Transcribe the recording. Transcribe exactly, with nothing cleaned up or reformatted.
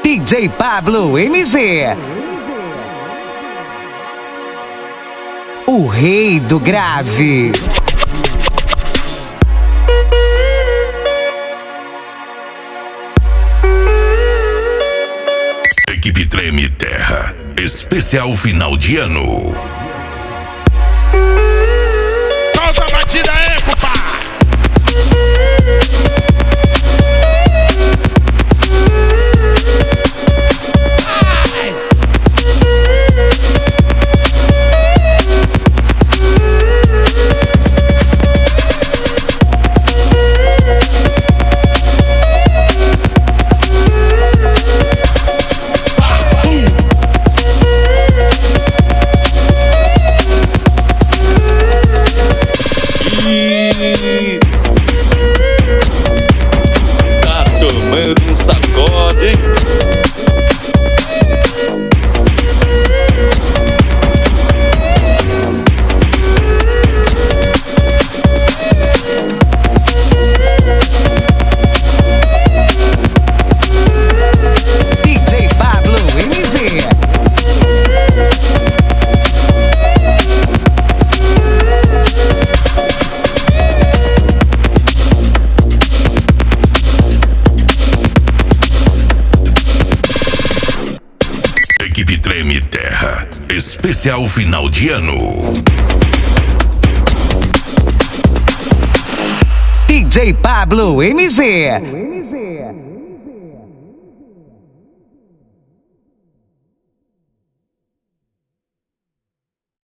D J Pablo M Z, o rei do grave. Equipe Treme Terra, especial final de ano. Solta a batida aí, compa! Tá tomando um sacode, hein? D J Pablo M Z. Equipe Treme Terra, especial final de ano. D J Pablo M Z.